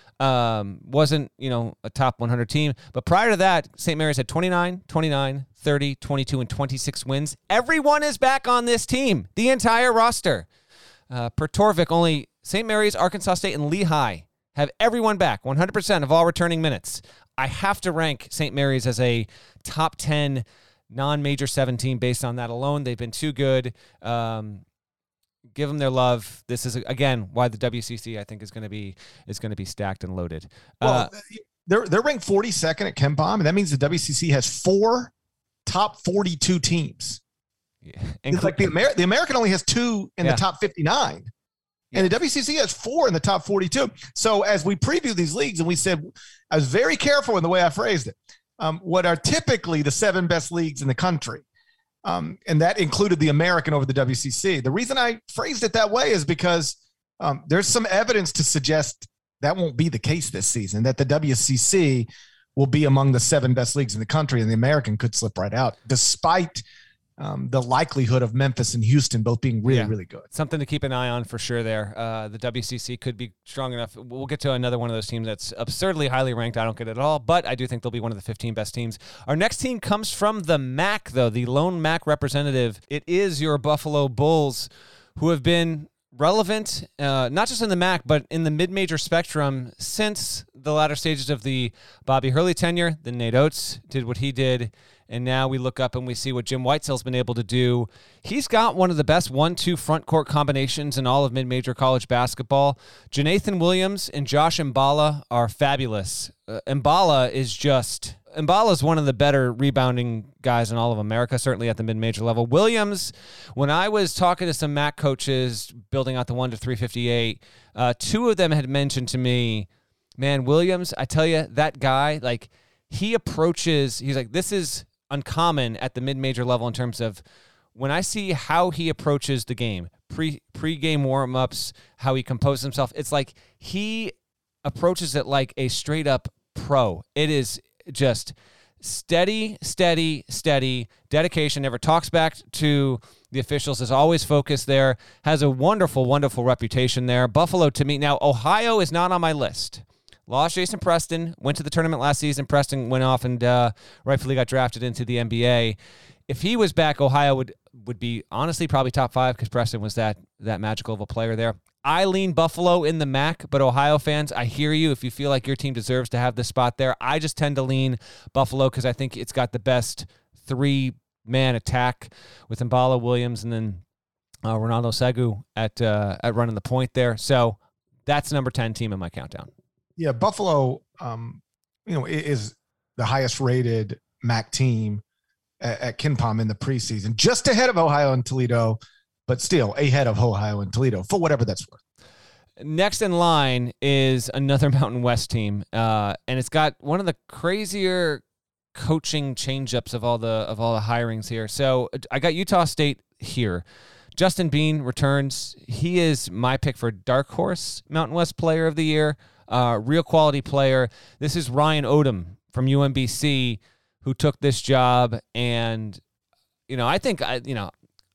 Um, wasn't, you know, a top one hundred team. But prior to that, Saint Mary's had twenty-nine, twenty-nine, thirty, twenty-two, and twenty-six wins. Everyone is back on this team, the entire roster. Uh, per Torvik, only Saint Mary's, Arkansas State, and Lehigh have everyone back, one hundred percent of all returning minutes. I have to rank Saint Mary's as a top ten non-major seven team based on that alone. They've been too good. Um, Give them their love. This is, again, why the W C C, I think, is going to be is going to be stacked and loaded. Well, uh, they're they're ranked forty-second at KenPom, and that means the W C C has four top forty-two teams. Yeah. It's like the Amer- the American only has two in yeah. the top fifty-nine, yeah. and the W C C has four in the top forty-two. So as we preview these leagues, and we said, I was very careful in the way I phrased it. Um, what are typically the seven best leagues in the country? Um, and that included the American over the W C C. The reason I phrased it that way is because um, there's some evidence to suggest that won't be the case this season, that the W C C will be among the seven best leagues in the country, and the American could slip right out, despite um, the likelihood of Memphis and Houston both being really, yeah. really good. Something to keep an eye on for sure there. Uh, the W C C could be strong enough. We'll get to another one of those teams that's absurdly highly ranked. I don't get it at all, but I do think they'll be one of the fifteen best teams. Our next team comes from the M A C, though, the lone M A C representative. It is your Buffalo Bulls, who have been relevant, uh, not just in the M A C, but in the mid-major spectrum since the latter stages of the Bobby Hurley tenure. Then Nate Oates did what he did, and now we look up and we see what Jim Whitesell's been able to do. He's got one of the best one two front court combinations in all of mid-major college basketball. Janathan Williams and Josh Mballa are fabulous. Uh, Mballa is just... Mballa is one of the better rebounding guys in all of America, certainly at the mid-major level. Williams, when I was talking to some M A C coaches building out the one to three fifty-eight, uh, two of them had mentioned to me, man, Williams, I tell you, that guy, like, he approaches, he's like, this is uncommon at the mid-major level in terms of when I see how he approaches the game, pre, pre-game warm-ups, how he composes himself, it's like he approaches it like a straight-up pro. It is just steady, steady, steady, dedication, never talks back to the officials, is always focused there, has a wonderful, wonderful reputation there. Buffalo, to me, now Ohio is not on my list. Lost Jason Preston, went to the tournament last season. Preston went off and uh, rightfully got drafted into the N B A. If he was back, Ohio would would be honestly probably top five because Preston was that that magical of a player there. I lean Buffalo in the M A C, but Ohio fans, I hear you. If you feel like your team deserves to have this spot there, I just tend to lean Buffalo because I think it's got the best three-man attack with Mballa, Williams, and then uh, Ronaldo Segu at uh, at running the point there. So that's number ten team in my countdown. Yeah, Buffalo, um, you know, is the highest-rated M A C team at, at KenPom in the preseason, just ahead of Ohio and Toledo, but still ahead of Ohio and Toledo for whatever that's worth. Next in line is another Mountain West team, uh, and it's got one of the crazier coaching changeups of all the of all the hirings here. So I got Utah State here. Justin Bean returns. He is my pick for Dark Horse Mountain West Player of the Year. Uh, real quality player. This is Ryan Odom from U M B C who took this job, and you know I think I you know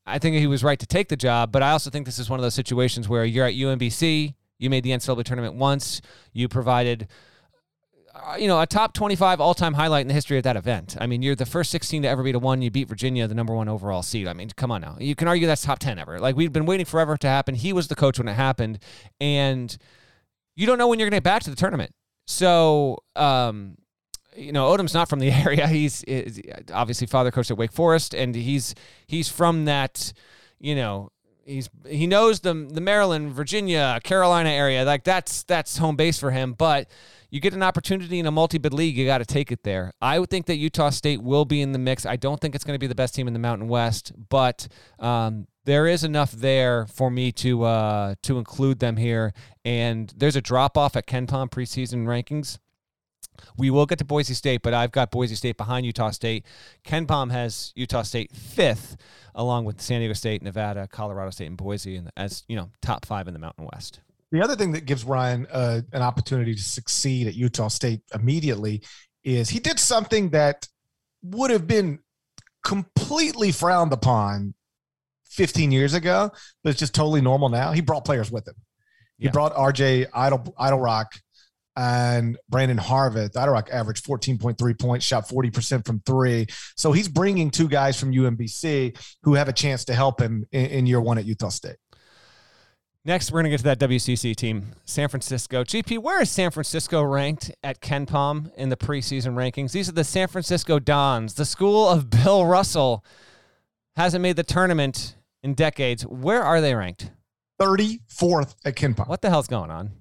I think he was right to take the job, but I also think this is one of those situations where you're at U M B C, you made the N C double A tournament once, you provided, uh, you know, a top twenty-five all-time highlight in the history of that event. I mean, you're the first sixteen to ever beat a one. You beat Virginia, the number one overall seed. I mean, come on now. You can argue that's top ten ever. Like, we've been waiting forever to happen. He was the coach when it happened, and you don't know when you're going to get back to the tournament. So, um, you know, Odom's not from the area. He's, he's obviously father coached at Wake Forest, and he's he's from that, you know, he's he knows the the Maryland, Virginia, Carolina area. Like, that's that's home base for him. But you get an opportunity in a multi-bid league, you got to take it there. I would think that Utah State will be in the mix. I don't think it's going to be the best team in the Mountain West, but um, there is enough there for me to uh, to include them here. And there's a drop-off at KenPom preseason rankings. We will get to Boise State, but I've got Boise State behind Utah State. KenPom has Utah State fifth, along with San Diego State, Nevada, Colorado State, and Boise, and as you know, top five in the Mountain West. The other thing that gives Ryan uh, an opportunity to succeed at Utah State immediately is he did something that would have been completely frowned upon fifteen years ago, but it's just totally normal now. He brought players with him. He Yeah. brought R J Idle, Idle Rock and Brandon Harveth. Idle Rock averaged fourteen point three points, shot forty percent from three. So he's bringing two guys from U M B C who have a chance to help him in, in year one at Utah State. Next, we're going to get to that W C C team, San Francisco. G P, where is San Francisco ranked at KenPom in the preseason rankings? These are the San Francisco Dons. The school of Bill Russell hasn't made the tournament in decades. Where are they ranked? thirty-fourth at KenPom. What the hell's going on?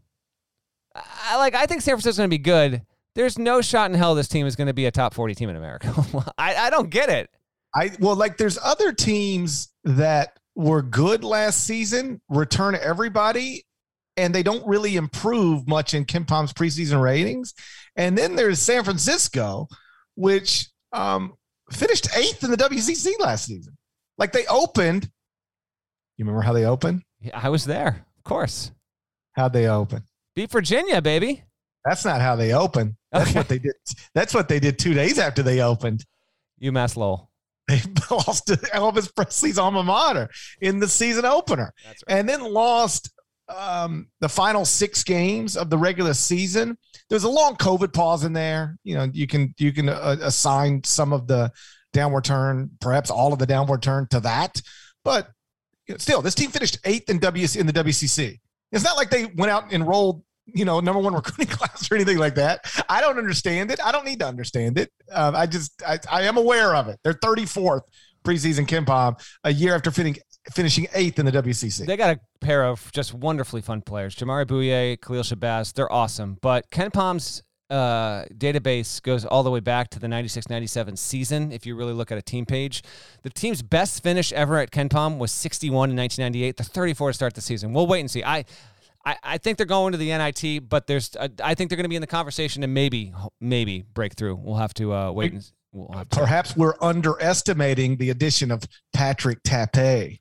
I like. I think San Francisco's going to be good. There's no shot in hell this team is going to be a top forty team in America. I, I don't get it. I well, like there's other teams that were good last season, return everybody, and they don't really improve much in KenPom's preseason ratings. And then there's San Francisco, which um, finished eighth in the W C C last season. Like they opened. You remember how they opened? Yeah, I was there, of course. How'd they open? Beat Virginia, baby. That's not how they opened. That's Okay. what they did. That's what they did two days after they opened. UMass Lowell. They lost to Elvis Presley's alma mater in the season opener. That's right. And then lost um, the final six games of the regular season. There's a long COVID pause in there. You know, you can you can uh, assign some of the downward turn, perhaps all of the downward turn to that. But you know, still, this team finished eighth in W in the W C C. It's not like they went out and enrolled, you know, number one recruiting class or anything like that. I don't understand it. I don't need to understand it. Uh, I just, I, I am aware of it. They're thirty-fourth preseason KenPom a year after fin- finishing eighth in the W C C. They got a pair of just wonderfully fun players. Jamari Bouye, Khalil Shabazz. They're awesome. But KenPom's uh, database goes all the way back to the ninety-six ninety-seven season. If you really look at a team page, the team's best finish ever at KenPom was sixty-one in nineteen ninety-eight. They're thirty-four to start the season. We'll wait and see. I, I, I think they're going to the N I T, but there's, uh, I think they're going to be in the conversation and maybe, maybe break through. We'll have to uh, wait and we'll have to. Perhaps we're underestimating the addition of Patrick Tape.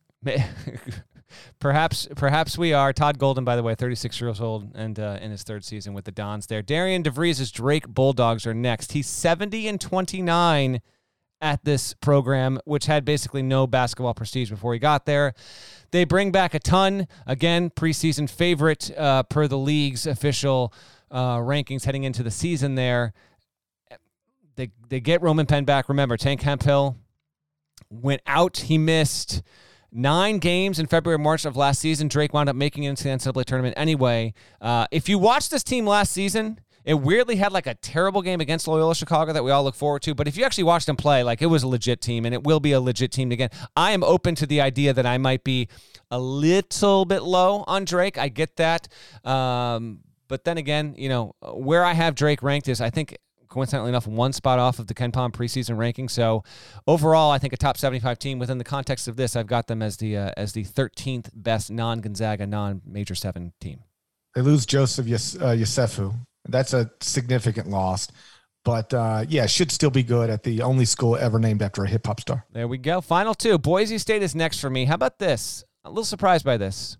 Perhaps, perhaps we are. Todd Golden, by the way, thirty-six years old and uh, in his third season with the Dons there. Darian DeVries' Drake Bulldogs are next. He's seventy and twenty-nine at this program, which had basically no basketball prestige before he got there. They bring back a ton. Again, preseason favorite uh, per the league's official uh, rankings heading into the season there. They they get Roman Penn back. Remember, Tank Hemphill went out. He missed nine games in February and March of last season. Drake wound up making it into the N C double A tournament anyway. Uh, if you watched this team last season, it weirdly had like a terrible game against Loyola Chicago that we all look forward to. But if you actually watched them play, like it was a legit team, and it will be a legit team again. I am open to the idea that I might be a little bit low on Drake. I get that. Um, but then again, you know, where I have Drake ranked is, I think, coincidentally enough, one spot off of the KenPom preseason ranking. So overall, I think a top seventy-five team. Within the context of this, I've got them as the uh, as the thirteenth best non-Gonzaga, non-Major seven team. They lose Joseph Yos- uh, Yosefu. That's a significant loss. But, uh, yeah, should still be good at the only school ever named after a hip-hop star. There we go. Final two. Boise State is next for me. How about this? A little surprised by this.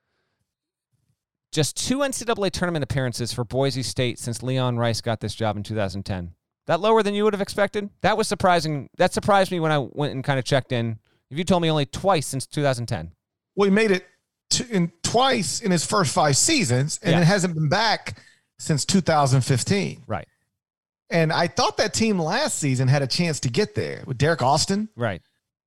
Just two N C double A tournament appearances for Boise State since Leon Rice got this job in two thousand ten. That lower than you would have expected? That was surprising. That surprised me when I went and kind of checked in If you told me only twice since two thousand ten. Well, he made it to, in twice in his first five seasons, and Yeah. it hasn't been back since two thousand fifteen. Right. And I thought that team last season had a chance to get there with Derek Austin. Right.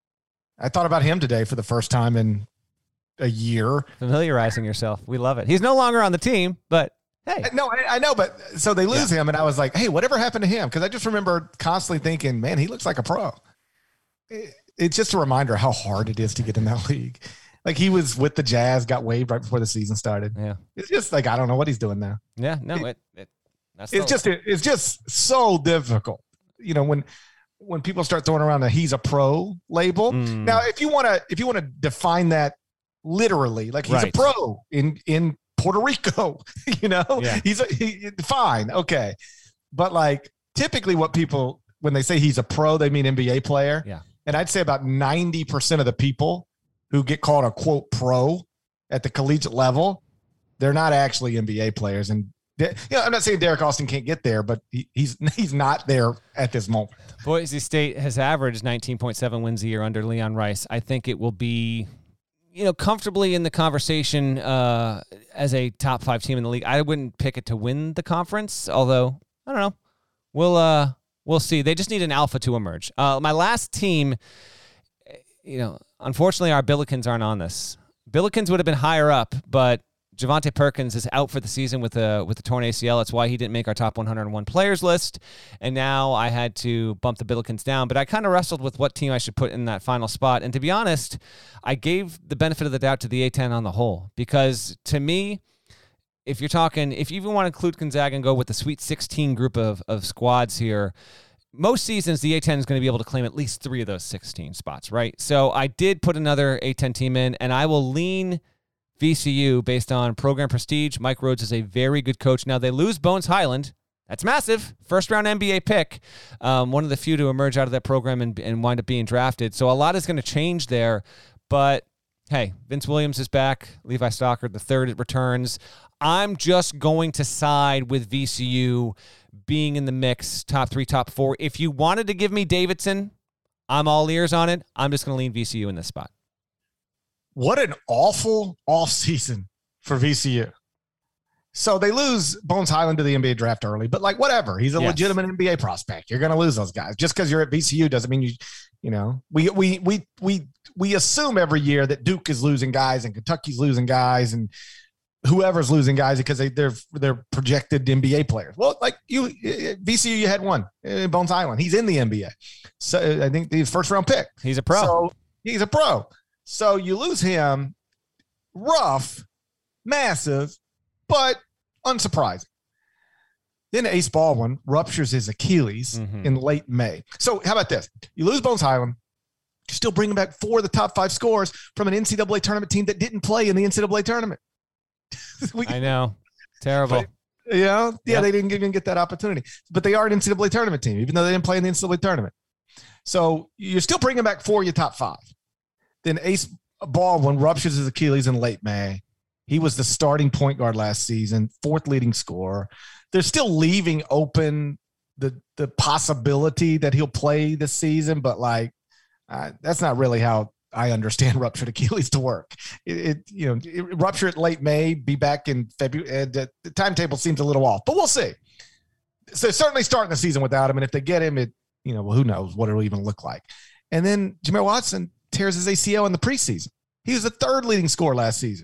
I thought about him today for the first time in a year. Familiarizing yourself. We love it. He's no longer on the team, but hey. No, I, I know, but so they lose yeah. him, and I was like, hey, whatever happened to him? Because I just remember constantly thinking, man, he looks like a pro. It, it's just a reminder how hard it is to get in that league. Like he was with the Jazz, got waived right before the season started. Yeah. It's just like, I don't know what he's doing now. Yeah, no, it, it, it that's it's the, just, it, it's just so difficult. You know, when, when people start throwing around a he's a pro label. Mm. Now, if you want to, if you want to define that literally, like he's right. a pro in, in Puerto Rico, you know, yeah. he's a, he, fine. Okay. But like typically what people, when they say he's a pro, they mean N B A player. Yeah. And I'd say about ninety percent of the people who get called a quote pro at the collegiate level, they're not actually N B A players. And you know, I'm not saying Derek Austin can't get there, but he, he's he's not there at this moment. Boise State has averaged nineteen point seven wins a year under Leon Rice. I think it will be, you know, comfortably in the conversation uh, as a top five team in the league. I wouldn't pick it to win the conference, although I don't know. We'll uh, we'll see. They just need an alpha to emerge. Uh, my last team, you know, unfortunately, our Billikens aren't on this. Billikens would have been higher up, but Javonte Perkins is out for the season with a with a torn A C L. That's why he didn't make our top one hundred one players list. And now I had to bump the Billikens down. But I kind of wrestled with what team I should put in that final spot. And to be honest, I gave the benefit of the doubt to the A ten on the whole. Because to me, if you're talking, if you even want to include Gonzaga and go with the Sweet sixteen group of, of squads here, most seasons the A ten is going to be able to claim at least three of those sixteen spots, right? So I did put another A ten team in, and I will lean V C U based on program prestige. Mike Rhodes is a very good coach. Now, they lose Bones Highland. That's massive. First-round N B A pick. Um, one of the few to emerge out of that program and, and wind up being drafted. So a lot is going to change there. But, hey, Vince Williams is back. Levi Stockard, the third, returns. I'm just going to side with V C U being in the mix, top three, top four. If you wanted to give me Davidson, I'm all ears on it. I'm just going to lean V C U in this spot. What an awful offseason for V C U. So they lose Bones Highland to the N B A draft early, but like whatever. He's a yes. legitimate N B A prospect. You're going to lose those guys. Just because you're at V C U doesn't mean you, you know, we we we we we assume every year that Duke is losing guys and Kentucky's losing guys and whoever's losing guys because they they're they're projected N B A players. Well, like you, V C U, you had one, Bones Highland. He's in the N B A. So I think the first round pick. He's a pro. So he's a pro. So you lose him, rough, massive, but unsurprising. Then Ace Baldwin ruptures his Achilles mm-hmm. in late May. So how about this? You lose Bones Highland, you're still bringing back four of the top five scores from an N C double A tournament team that didn't play in the N C double A tournament. we, I know. Terrible. But, you know? Yeah, yep. They didn't even get that opportunity. But they are an N C double A tournament team, even though they didn't play in the N C double A tournament. So you're still bringing back four of your top five. Then Ace Baldwin ruptures his Achilles in late May. He was the starting point guard last season, fourth leading scorer. They're still leaving open the the possibility that he'll play this season, but like uh, that's not really how I understand ruptured Achilles to work. It, it you know it, rupture it late May, be back in February. And the, the timetable seems a little off, but we'll see. So certainly starting the season without him, and if they get him, it you know well, who knows what it'll even look like. And then Jamel Watson tears his A C L in the preseason. He was the third leading scorer last season.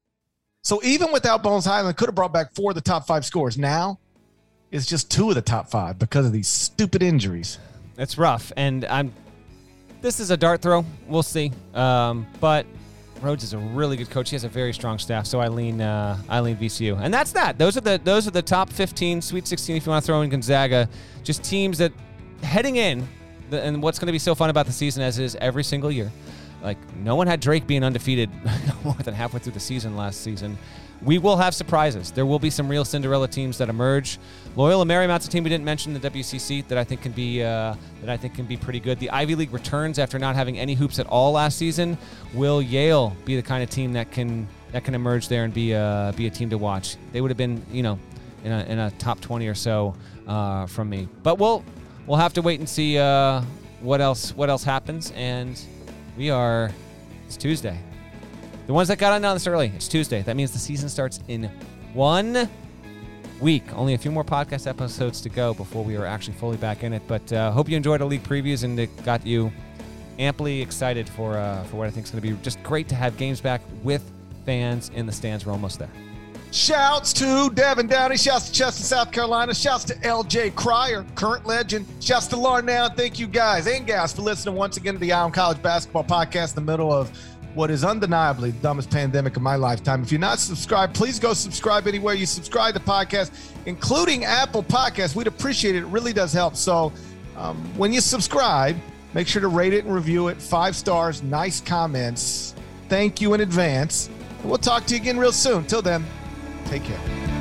So even without Bones Highland, could have brought back four of the top five scores. Now it's just two of the top five because of these stupid injuries. It's rough. And I'm, this is a dart throw. We'll see. Um, but Rhodes is a really good coach. He has a very strong staff. So I lean, uh, I lean V C U. And that's that. Those are the, those are the top fifteen, Sweet sixteen, if you want to throw in Gonzaga, just teams that heading in. And what's going to be so fun about the season, as is every single year, like no one had Drake being undefeated more than halfway through the season last season. We will have surprises. There will be some real Cinderella teams that emerge. Loyola Marymount's a team we didn't mention in the W C C that I think can be uh, that I think can be pretty good. The Ivy League returns after not having any hoops at all last season. Will Yale be the kind of team that can that can emerge there and be a be a team to watch? They would have been you know in a in a top twenty or so uh, from me. But we'll. We'll have to wait and see uh, what else what else happens, and We are, it's Tuesday. The ones that got on this early, it's Tuesday. That means the season starts in one week. Only a few more podcast episodes to go before we are actually fully back in it. But uh, hope you enjoyed our league previews and it got you amply excited for uh, for what I think is going to be just great to have games back with fans in the stands. We're almost there. Shouts to Devin Downey. Shouts to Chester, South Carolina. Shouts to L J Cryer, current legend. Shouts to Larnell. Thank you guys and gals for listening once again to the Eye on College Basketball Podcast in the middle of what is undeniably the dumbest pandemic of my lifetime. If you're not subscribed, please go subscribe anywhere you subscribe to podcasts, including Apple Podcasts. We'd appreciate it. It really does help. So um, when you subscribe, make sure to rate it and review it. Five stars, nice comments. Thank you in advance. And we'll talk to you again real soon. Till then, take care.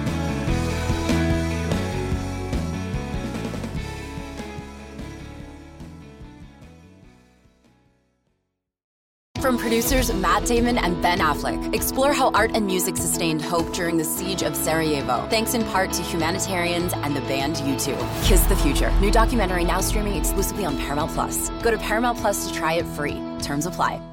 From producers Matt Damon and Ben Affleck, explore how art and music sustained hope during the siege of Sarajevo, thanks in part to humanitarians and the band U two. Kiss the Future. New documentary now streaming exclusively on Paramount Plus. Go to Paramount Plus to try it free. Terms apply.